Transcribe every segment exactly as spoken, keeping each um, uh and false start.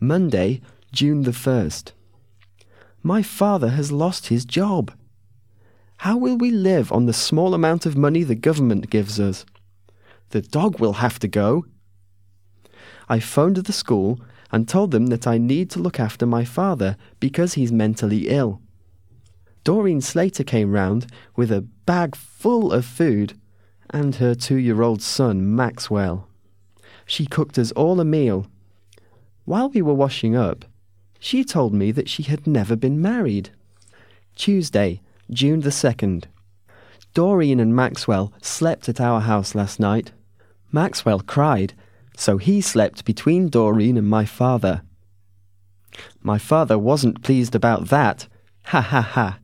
Monday, June the first. My father has lost his job. How will we live on the small amount of money the government gives us? The dog will have to go. I phoned the school and told them that I need to look after my father because he's mentally ill. Doreen Slater came round with a bag full of food and her two-year-old son, Maxwell. She cooked us all a meal. While we were washing up, she told me that she had never been married. Tuesday, June the second. Doreen and Maxwell slept at our house last night. Maxwell cried, so he slept between Doreen and my father. My father wasn't pleased about that. Ha ha ha.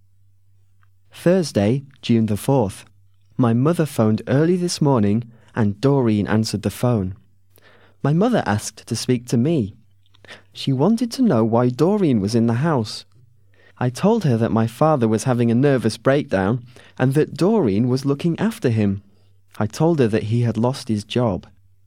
Thursday, June the fourth. My mother phoned early this morning and Doreen answered the phone. My mother asked to speak to me. She wanted to know why Doreen was in the house. I told her that my father was having a nervous breakdown and that Doreen was looking after him. I told her that he had lost his job.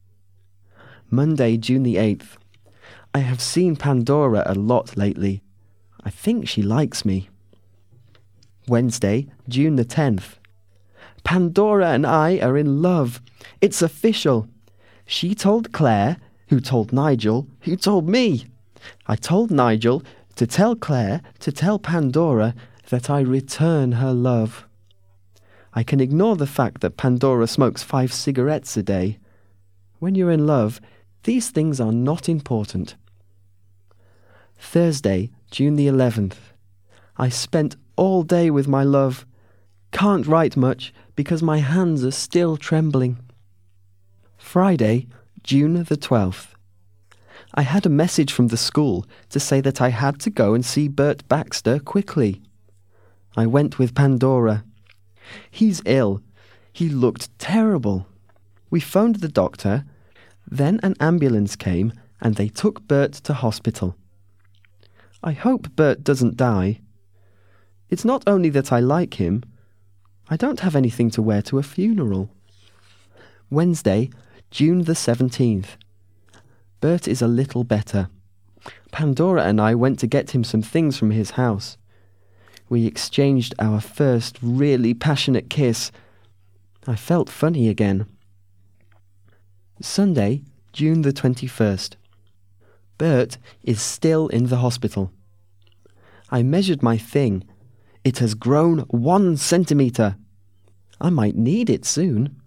Monday, June the eighth. I have seen Pandora a lot lately. I think she likes me. Wednesday, June the tenth. Pandora and I are in love. It's official. She told Claire, who told Nigel, who told me. I told Nigel to tell Claire to tell Pandora that I return her love. I can ignore the fact that Pandora smokes five cigarettes a day. When you're in love, these things are not important. Thursday, June the eleventh. I spent all day with my love. Can't write much because my hands are still trembling. Friday, June the twelfth. I had a message from the school to say that I had to go and see Bert Baxter quickly. I went with Pandora. He's ill. He looked terrible. We phoned the doctor. Then an ambulance came and they took Bert to hospital. I hope Bert doesn't die. It's not only that I like him. I don't have anything to wear to a funeral. Wednesday, June the seventeenth. Bert is a little better. Pandora and I went to get him some things from his house. We exchanged our first really passionate kiss. I felt funny again. Sunday, June the twenty-first. Bert is still in the hospital. I measured my thing. It has grown one centimetre. I might need it soon.